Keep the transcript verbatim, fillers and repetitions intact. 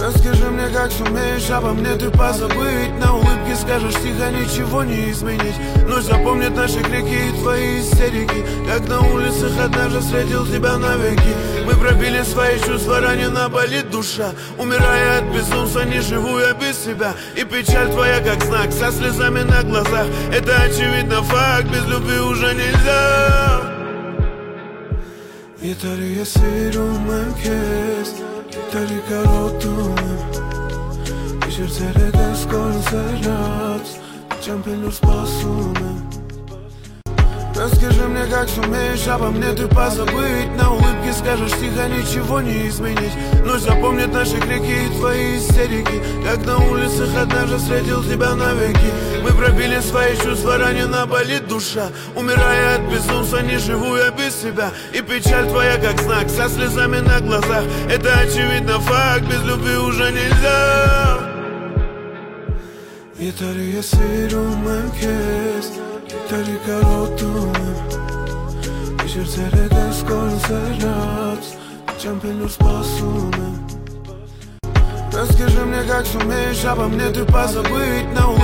Расскажи мне, как сумеешь обо мне ты позабыть. На улыбке скажешь тихо, ничего не изменить. Но запомнят наши крики и твои истерики. Как на улицах однажды встретил тебя навеки. Мы пробили свои чувства, ранена болит душа. Умирая от безумства, не живу я без себя. И печаль твоя как знак, со слезами на глазах. Это очевидно факт, без любви уже nell'za. Yeter esirum kes, yeter karotum. Ishirtere deskonserat, чемпионер спасуем. Расскажи мне, как сумеешь обо мне ты позабыть. На улыбке скажешь тихо, ничего не изменить. Но запомнят наши крики и твои истерики. Как на улицах однажды встретил тебя навеки. Мы пробили свои чувства, ранена болит душа. Умирая от безумства, не живу я без себя. И печаль твоя как знак, со слезами на глазах. Это очевидно факт, без любви уже nell'za. Yeter esirum kes, yeter karotum. Ishirtere deskonserat, чемпионер спасуем. Расскажи мне, как сумеешь обо мне ты позабыть. На